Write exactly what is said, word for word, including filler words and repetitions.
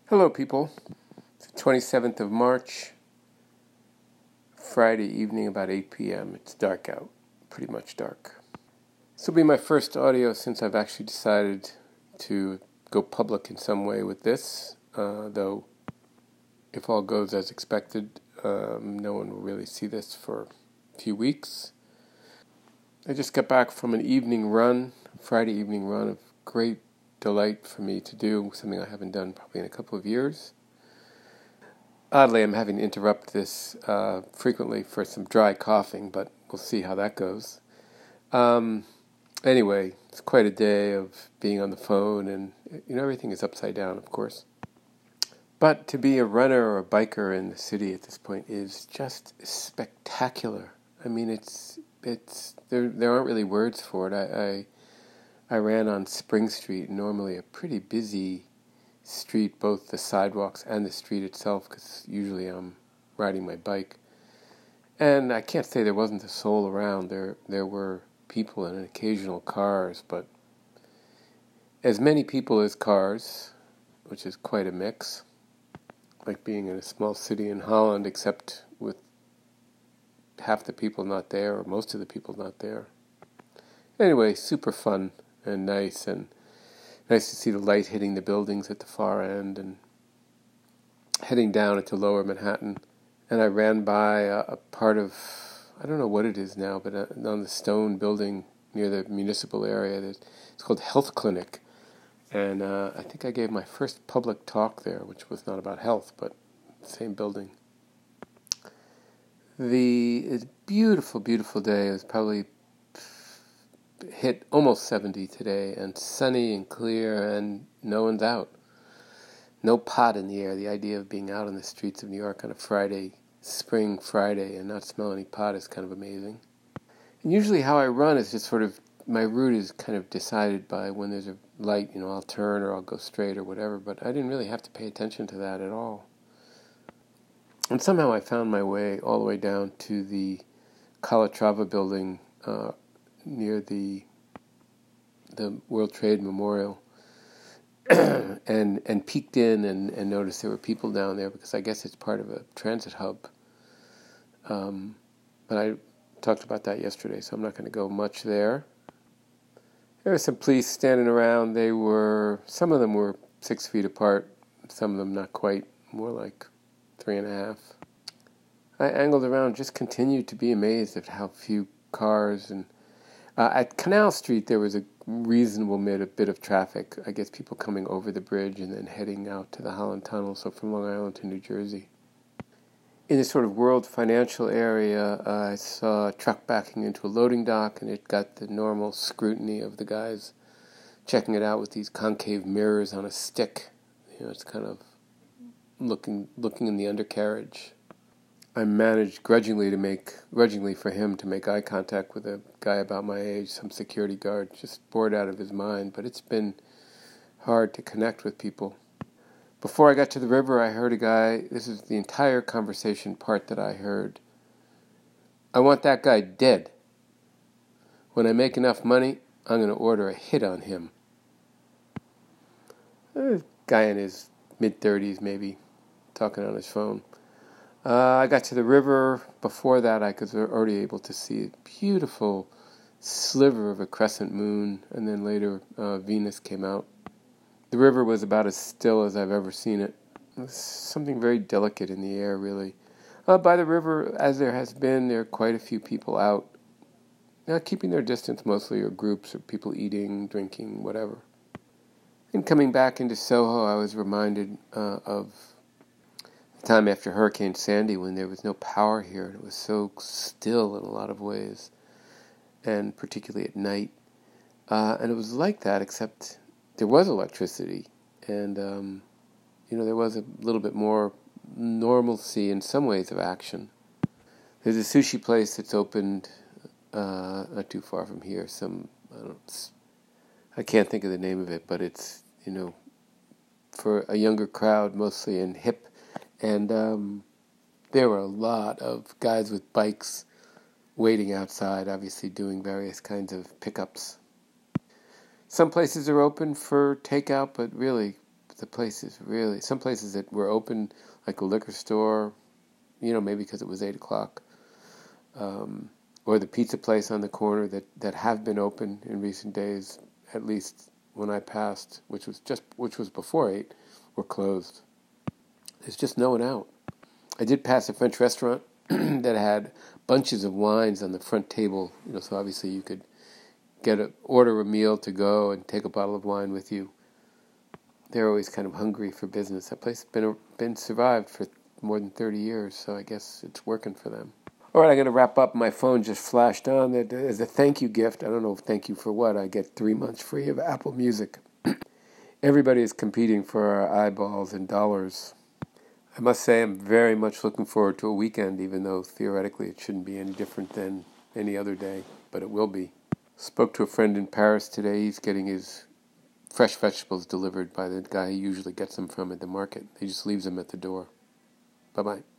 Hello, people. It's the twenty-seventh of March, Friday evening, about eight p.m. It's dark out, pretty much dark. This will be my first audio since I've actually decided to go public in some way with this, uh, though if all goes as expected, um, no one will really see this for a few weeks. I just got back from an evening run, Friday evening run of great delight for me to do, something I haven't done probably in a couple of years. Oddly, I'm having to interrupt this uh, frequently for some dry coughing, but we'll see how that goes. Um, anyway, it's quite a day of being on the phone, and you know everything is upside down, of course. But to be a runner or a biker in the city at this point is just spectacular. I mean, it's it's there. There aren't really words for it. I I, I ran on Spring Street, normally a pretty busy street, both the sidewalks and the street itself, because usually I'm riding my bike. And I can't say there wasn't a soul around. There there were people and occasional cars, but as many people as cars, which is quite a mix, like being in a small city in Holland, except with half the people not there, or most of the people not there. Anyway, super fun and nice, and nice to see the light hitting the buildings at the far end and heading down into lower Manhattan. And I ran by a, a part of, I don't know what it is now, but on the stone building near the municipal area, it's called Health Clinic. And uh, I think I gave my first public talk there, which was not about health, but the same building. The it's beautiful, beautiful day. It was probably hit almost seventy today, and sunny and clear, and no one's out. No pot in the air. The idea of being out on the streets of New York on a Friday, spring Friday, and not smell any pot is kind of amazing. And usually how I run is just sort of, my route is kind of decided by when there's a light, you know, I'll turn or I'll go straight or whatever, but I didn't really have to pay attention to that at all. And somehow I found my way all the way down to the Calatrava building uh, near the the World Trade Memorial, and and peeked in and, and noticed there were people down there, because I guess it's part of a transit hub. Um, but I talked about that yesterday, so I'm not going to go much there. There were some police standing around. They were, some of them were six feet apart, some of them not quite, more like three and a half. I angled around, just continued to be amazed at how few cars. And uh, at Canal Street there was a reasonable bit, a bit of traffic. I guess people coming over the bridge and then heading out to the Holland Tunnel, so from Long Island to New Jersey. In this sort of world financial area, uh, I saw a truck backing into a loading dock, and it got the normal scrutiny of the guys checking it out with these concave mirrors on a stick. You know, it's kind of looking looking in the undercarriage. I managed grudgingly to make grudgingly for him to make eye contact with a guy about my age, some security guard, just bored out of his mind. But it's been hard to connect with people. Before I got to the river, I heard a guy, this is the entire conversation part that I heard. I want that guy dead. When I make enough money, I'm going to order a hit on him. A guy in his mid-thirties, maybe, talking on his phone. Uh, I got to the river. Before that, I was already able to see a beautiful sliver of a crescent moon, and then later uh, Venus came out. The river was about as still as I've ever seen it. There's something very delicate in the air, really. Uh, by the river, as there has been, there are quite a few people out, uh, keeping their distance mostly, or groups, or people eating, drinking, whatever. And coming back into Soho, I was reminded uh, of the time after Hurricane Sandy, when there was no power here, and it was so still in a lot of ways, and particularly at night. Uh, and it was like that, except there was electricity, and um, you know, there was a little bit more normalcy in some ways of action. There's a sushi place that's opened uh, not too far from here. Some I don't, I can't think of the name of it, but it's, you know, for a younger crowd, mostly in hip, and um, there were a lot of guys with bikes waiting outside, obviously doing various kinds of pickups. Some places are open for takeout, but really, the place is really, some places that were open, like a liquor store, you know, maybe because it was eight o'clock, um, or the pizza place on the corner that, that have been open in recent days, at least when I passed, which was just, which was before eight, were closed. There's just no one out. I did pass a French restaurant that had bunches of wines on the front table, you know, so obviously you could get a, order a meal to go and take a bottle of wine with you. They're always kind of hungry for business. That place has been, been survived for more than thirty years, so I guess it's working for them. All right, I'm going to wrap up. My phone just flashed on. That as a thank you gift, I don't know, thank you for what, I get three months free of Apple Music. Everybody is competing for our eyeballs and dollars. I must say I'm very much looking forward to a weekend, even though theoretically it shouldn't be any different than any other day, but it will be. Spoke to a friend in Paris today. He's getting his fresh vegetables delivered by the guy he usually gets them from at the market. He just leaves them at the door. Bye-bye.